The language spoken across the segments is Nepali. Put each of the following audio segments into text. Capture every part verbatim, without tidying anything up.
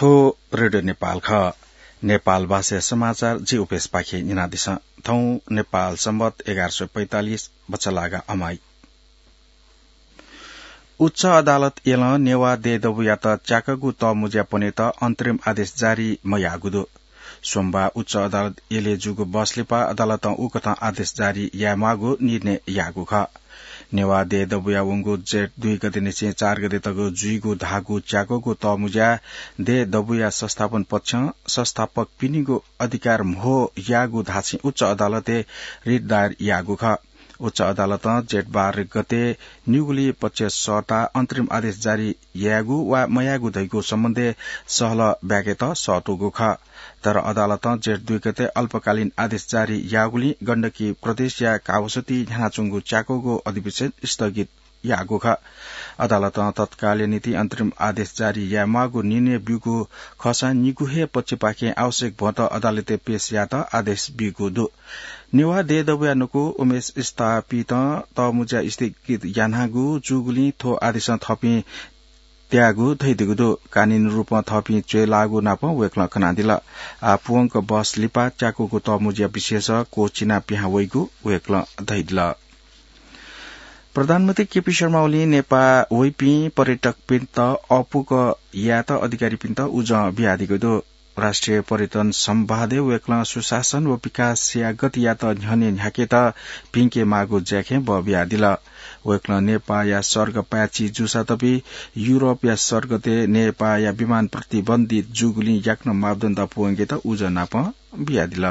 थो रेडियो नेपाल ख नेपाल भाषा समाचार जी उपेश पाखे निनादिस थौ नेपाल सम्बत एघार सय पैंतालिस बचलागा अमाई उच्च अदालत एल नेवा दे दबुयात च्याकगु त मुज्या पने त अन्तरिम आदेश जारी मयागुदो सोमबार उच्च अदालत एले जुगु बसलेपा अदालत उकथ आदेश जारी यामागु निर्णय यागु ख नेवा दे दबुया वंगु जेठ दुई गते निचे चार गते तगु जुइगु धागु च्याकगु त मुज्या दे दबुया संस्थापन पक्ष संस्थापक पिनिगु अधिकार हो यागु धाछि उच्च अदालते रिट दायर यागु ख उच्च अदालत जेठ बाह्र गते निगुली पक्ष सटा अन्तरिम आदेश जारी यागु वा मयागु धैगु सम्बन्धे सहल ब्याकेत सटुगु ख तर अदालत जेठ दुई गते अल्पकालीन आदेश जारी यागुली गण्डकी प्रदेश या कावसती ढाँचुङ्गु च्याकोगो अधिवेशन स्थगित यागु ख अदालत तत्कालीन नीति अन्तरिम आदेश जारी या मागु निर्णय बिगु खसा निगुहे पक्षपाखे आवश्यक भत अदालते पेश या त आदेश बिगु दु नेवा दे दबुयानुको उमेश स्थापित तमुजा स्थित यानागु जुगुली थो आदेश थपी त्यागु धैदिगुदो कानून रूपमा थपी चे लागु नाप वेक्ल खनादिल आपुंक बस लिपा चाकुको तमुजा विशेष कोचिना पिहा वैगु वेक्ल धैदिल प्रधानमन्त्री केपी शर्मा ओली नेपा वैपी पर्यटक पिन्त अपुक या त अधिकारी पिन्त उज बिहादिगुदो राष्ट्रिय पर्यटन सम्वादे वेक्ल सुशासन व विकास या गति या त झने झ्याकेत पिंके मागु ज्याखे ब बिहादिल वेक्ल नेपा या सर्ग प्याची जुसा तपी यूरोप या सर्गते नेपा या विमान प्रतिबन्धित जुगुली याक्न मापदण्ड पुगेत उज नाप बिहादिल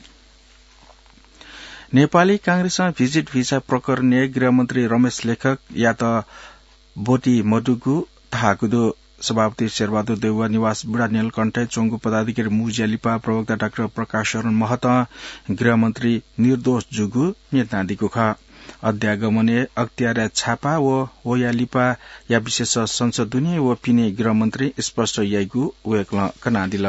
नेपाली कांग्रेस भिजिट भिसा प्रकरण गृहमन्त्री रमेश लेखक या त बोटी मडुगु थाकुदो सभापति शेरबहादुर देउवा निवास बुढा नीलकण्ठ चोंगु पदाधिकारी मुजियालिपा प्रवक्ता डाक्टर प्रकाश शरण महत गृहमन्त्री निर्दोष जुगु निर्णादिको ख अध्यागमने अख्तियार छापा व ओयालिपा या विशेष संसदुनी व पिने गृहमन्त्री स्पष्ट याइगु वेक्ल कनादिल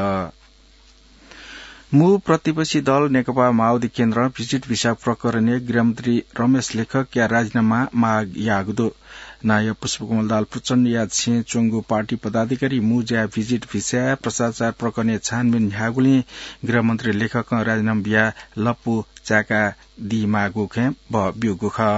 मू प्रतिपक्षी दल नेकपा माओवादी केन्द्र भिजिट भिसा प्रकरण गृहमन्त्री रमेश लेखक या राजीनामा माग यागुदो नाय पुष्पकमल दाल प्रचण्ड या छे चोंगु पार्टी पदाधिकारी मुज्या भिजिट भिसा भ्रष्टाचार प्रकरण छानबिन झ्यागुली गृहमन्त्री लेखक राजीनामा बिया लप्पु चाका दि मागु खे ब बिउगु ख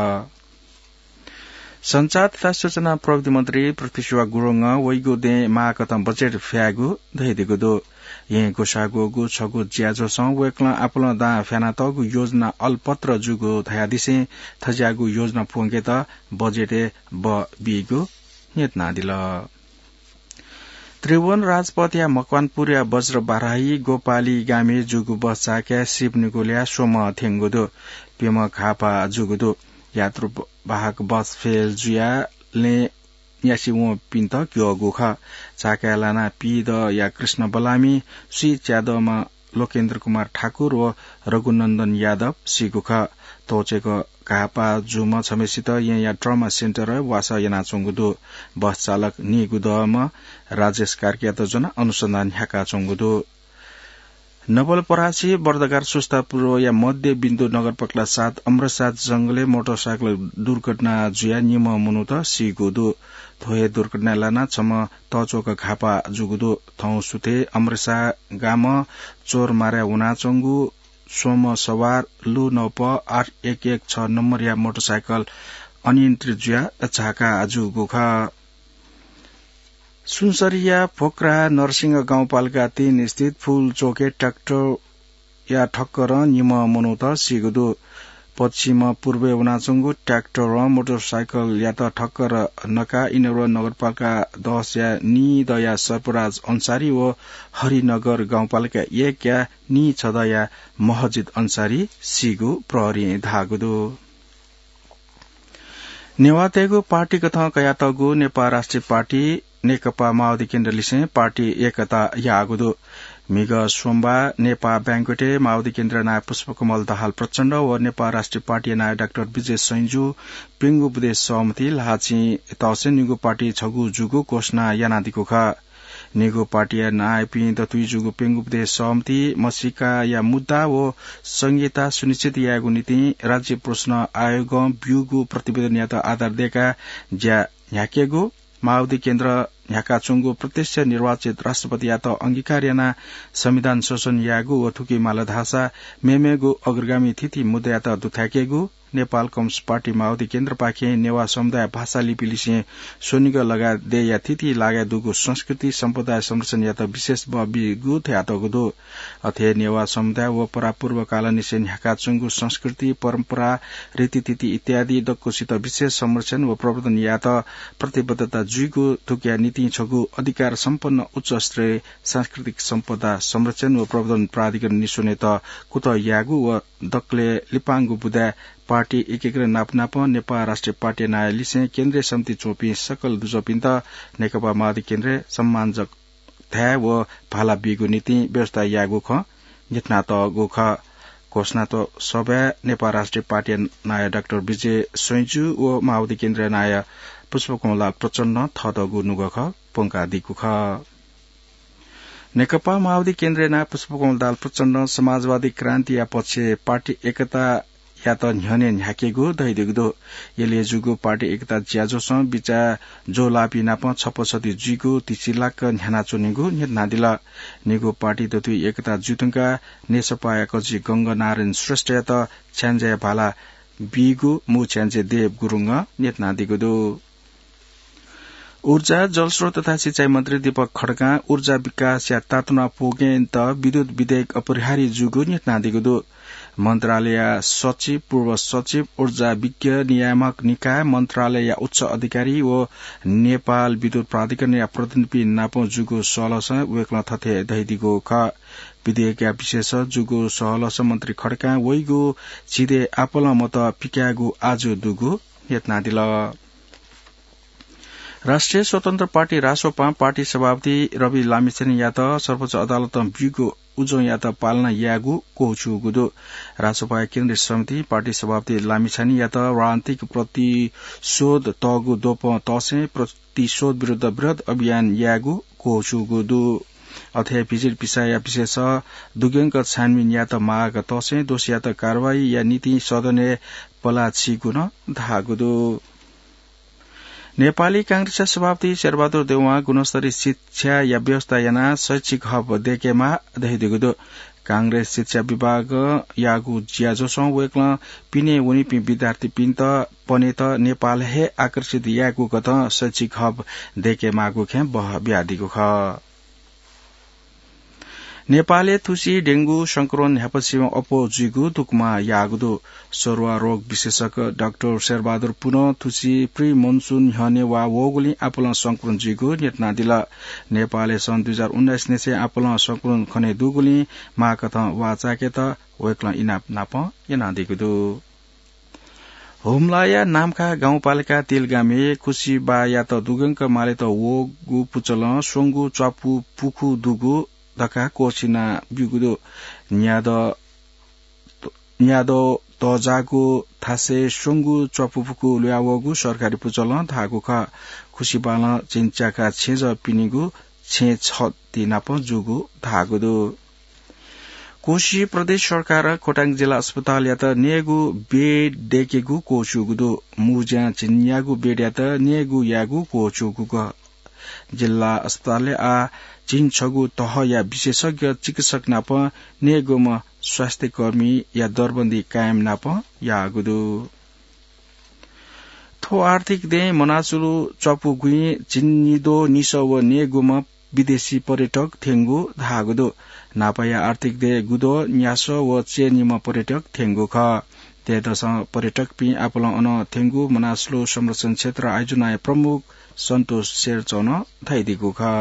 संचार तथा सूचना प्रविधि मन्त्री पृथ्वीसेवा गुरुङ वैगु दे माकत बजेट फ्यागु धैदिगु दो ये गोसागु गु छगु ज्याजो स वेक्ल आपुल दा फ्याना तगु योजना अलपत्र जुगु थयादिसे थज्यागु योजना पुंगे त बजेटे ब बिगु नेतनादिल त्रिभुवन राजपथ या मकवानपुर या वज्र बाराही गोपाली गामे जुगु बच्चाक्या शिवनिगोल्या सोम थेंगुदो पेम खापा जुगुदो यात्रु वाहक बस फेल जुया ले यासी वो पिन्त क्यो गुखा चाकालाना पीद या कृष्ण बलामी श्री च्यादमा लोकेन्द्र कुमार ठाकुर व रघुनन्दन यादव सिगुख तोचेको कापा जुम छमेसित या ट्रमा सेन्टर वासा यना चोंगुदो बस चालक निगुदम राजेश कार्किया त जना अनुसन्धान ह्याका चोंगुदो नवलपरासी बर्दगार सुस्तापुर या मध्य बिन्दु नगरपालिका सात अमरसाद जंगले मोटरसाइकल दुर्घटना जुया निम मुनुत सिगुदो थोए दुर्घटना लाना छम तचोक घापा जुगुदो थौ सुते अमरसा गाम चोर मार्या उना चंगु सोम सवार लु नौप आठ एक एक छ नम्बर या मोटरसाइकल अनियन्त्रित जुया झाका जुगुखा सुनसरिया पोखरा नरसिंह गाउँपालिका तीन स्थित फूल चोके ट्र्याक्टर या ठक्कर निम मनुत सिगुदो पश्चिम पूर्व उनाचुङ्गु ट्र्याक्टर र मोटरसाइकल या त ठक्कर नका इनौर नगरपालिका दस या नि दया सर्पराज अन्सारी व हरिनगर गाउँपालिका एक या नि छद या महजिद अन्सारी सिगु प्रहरी धागुदो नेवातेगु पार्टी कथा कयातगु नेपाल राष्ट्रिय पार्टी नेकपा माओवादी केन्द्र लिसे पार्टी एकता यागुदो मिग सोमबार नेपाल बैंकटे माओवादी केन्द्र नायक पुष्पकमल दाहाल प्रचण्ड व नेपाल राष्ट्रिय पार्टी नायक डाक्टर विजय सैंजु पिंगु प्रदेश सहमति लाची तौसे निगु पार्टी छगु जुगु घोषणा यानादिको ख निगु पार्टी नाय पि दतुई जुगु पिंगु प्रदेश सहमति मसिका या मुद्दा व संहिता सुनिश्चित यागु नीति राज्य प्रश्न आयोग ब्युगु प्रतिवेदन या त आधार दिएका ज्या ह्याकेगु माओवादी केन्द्र ह्याका चुंगु प्रत्यक्ष निर्वाचित राष्ट्रपति यात अंगीकार याना संविधान शोषण यागु व थुकी मालधासा मेमेगु अग्रगामी थिति मुद्दा यात दुथाकेगु नेपाल कम्युनिस्ट पार्टी माओवादी केन्द्र पाखे नेवा समुदाय भाषा लिपि लिसे सोनिग लगा दे या थिति लागे दुगु संस्कृति सम्प्रदाय संरक्षण यात विशेष बिगु थ्यात गुदु अथे नेवा समुदाय व परापूर्व काल निसे ह्याका चुंगु संस्कृति परम्परा रीतिथिति इत्यादि दक्कुसित विशेष संरक्षण व प्रवर्धन यात प्रतिबद्धता जुइगु थुकिया नीति छगु अधिकार सम्पन्न उच्च स्तरीय सांस्कृतिक सम्पदा संरक्षण व प्रवर्धन प्राधिकरण निसुनेत कुत यागु व दक्ले लिपाङ्गु बुदा पार्टी एकीकृत नापनाप नेपाल राष्ट्रिय पार्टी नाय लिसे केन्द्रीय समिति चोपी सकल दुजपिन्त नेकपा माओवादी केन्द्र सम्मानजक थ्या व भाला बिगु नीति व्यवस्था यागु ख जितना त गोख घोषणा त सभा नेपाल राष्ट्रिय पार्टी नाय डाक्टर विजय सोइजु व माओवादी केन्द्र नाय पुष्पकमल प्रचण्ड थदगु नुगख पंका दिगु ख नेकपा माओवादी केन्द्र नाय पुष्पकमल दाल प्रचण्ड समाजवादी क्रान्ति या पक्ष पार्टी एकता या त न्ह्यने न्याकेगु दैदिगु यले जुगु पार्टी एकता ज्याजोस बिचा जो लापी नाप छपसती जुगु तिसिलाक न्ह्याना चुनिगु नेतनादिल निगु पार्टी दतु एकता जुतुङका नेसपाया कजि गंगा नारायण श्रेष्ठ या त छ्यान्जे भाला बिगु मु छ्यान्जे देव गुरुङ नेतनादिगु दु ऊर्जा जलस्रोत तथा सिंचाई मन्त्री दीपक खड्का ऊर्जा विकास या तातुना पोगेन्त विद्युत विधेयक अपरिहार्य जुगु नेतनादिगु दु मन्त्रालय सचिव पूर्व सचिव ऊर्जा विज्ञ नियामक निकाय मन्त्रालय या उच्च अधिकारी व नेपाल विद्युत प्राधिकरण या प्रतिनिधि नापो जुगु सहलस वेक्ल थथे दैदिगो ख विधेयक या विशेष जुगु सहलस मन्त्री खड्का वैगु छिदे आपल मत पिक्यागु आजु दुगु यत्नादिल राष्ट्रिय स्वतन्त्र पार्टी रासोपा पार्टी सभापति रवि लामिछाने या त सर्वोच्च अदालत बिगु उजो या त पालना यागु कोछु गुदु रासोपा केन्द्रीय समिति पार्टी सभापति लामिछाने या त राजनीतिक प्रतिशोध तगु दोप तसे प्रतिशोध विरुद्ध वृहत अभियान यागु कोछु गुदु अथे भिजिट पिसा या विशेष दुगेंक छानबिन या त माग तसे दोष या त कारवाही या नीति सदने पलाछि गुन धागुदु नेपाली कांग्रेस सभापति शेरबहादुर देउवा गुणस्तरीय शिक्षा या व्यवस्था याना शैक्षिक हब देकेमा दहिदिगुदु कांग्रेस शिक्षा विभाग यागु ज्याजोसो वेक्ल पिने उनी पि विद्यार्थी पिन्त पनेत नेपाल हे आकर्षित यागु गत शैक्षिक हब देकेमागु खे बह ब्यादिगु ख नेपालले थुसी डेंगू संक्रमण ह्यापसिम अपो जुगु दुकमा यागुदु सरुवा रोग विशेषज्ञ डाक्टर शेरबहादुर पुनः थुसी प्री मनसुन हने वा वोगुली आपुल संक्रमण जुगु नेतना दिल नेपालले सन् दुई हजार उन्नाइस नेसे आपुल संक्रमण खने दुगुली माकथ वाचाकेत वेक्ल इनाप नाप यनादिगुदु हुमलाया नामका गाउँपालिका तेलगामे खुसीबा या त दुगंक माले त वोगु पुचल सोंगु च्वापु पुखु दुगु दका कोचिना बिगुदो न्याद न्यादो तजागु थासे सुंगु चपुपुकु ल्यावगु सरकारी पुचल धागु ख खुसीबाल चिन्चाका छेज पिनिगु छे छ तिनाप जुगु धागुदो कोशी प्रदेश सरकार खोटाङ जिल्ला अस्पताल या त नेगु बेड डेकेगु कोचुगुदो मुज्या चिन्यागु बेड या त नेगु यागु कोचुगु जिल्ला अस्पताल आ चीन छगु तह या विशेषज्ञ चिकित्सक नाप नेगोम स्वास्थ्य कर्मी या दरबन्दी कायम नाप यागुदु थो आर्थिक दे मनाचुलु चपु गुई चिन्निदो निस व नेगोम विदेशी पर्यटक थेंगु धागुदु नापया आर्थिक दे गुदो न्यास व चेनिम पर्यटक थेंगु ख तेदस पर्यटक पि आपुल अन थेंगु मनाचुलु संरक्षण क्षेत्र आयोजनाय प्रमुख सन्तोष शेरचौन थाइदिगु ख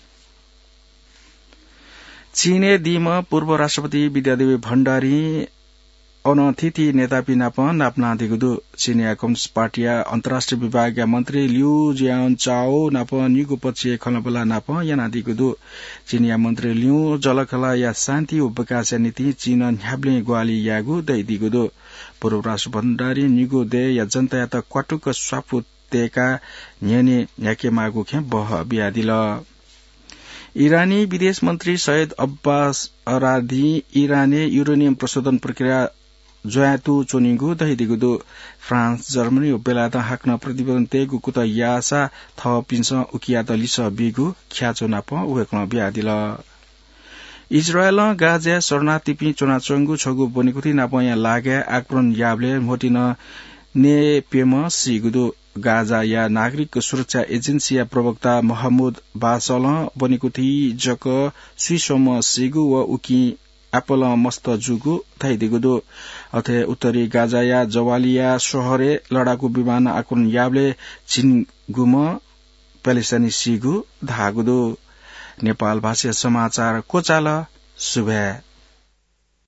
चीने दिम पूर्व राष्ट्रपति विद्यादेवी भण्डारी अनथिति नेता पिनाप नाप्ना दिगुदु चीनिया कम्युनिस्ट पार्टिया अन्तर्राष्ट्रिय विभाग मन्त्री लिउ जियानचाओ नाप निगु पछि खलबला नाप याना दिगुदु चीनिया मन्त्री लिउ जलकला या शान्ति व विकास नीति चीन न्याब्ले ग्वाली यागु दै दिगुदु पूर्व राष्ट्रपति भण्डारी निगु दे या जनता या त क्वाटुक स्वापु तेका न्याने न्याके मागु खे बह बियादिल इरानी विदेश मन्त्री सैयद अब्बास अरादी इराने युरेनियम प्रशोधन प्रक्रिया जोयातु चोनिगु दहिदिगुदु फ्रान्स जर्मनी बेलायत हाक्न प्रतिवेदन तेगु कुत यासा थ पिन्स उकियात लिस बिगु ख्याचो नाप उहेक्न बियादिल इजरायल गाजा शरणार्थी चोनाचंगु छगु बनिकुथि नापया लागे आक्रमण याबले मोटिन ने पेम सिगुदु गाजा या नागरिक सुरक्षा एजेन्सी प्रवक्ता महमूद बासल बनिकुथि जक स्विसम सिगु व उकी एप्पल मस्त जुगु थाइदिगुदु अथे उत्तरी गाजा या जवालिया शहरे लडाकु विमान आक्रमण याबले चिनगुम प्यालेस्टाइनी सिगु धागुदु नेपाल भाषा समाचार कोचाल सुबह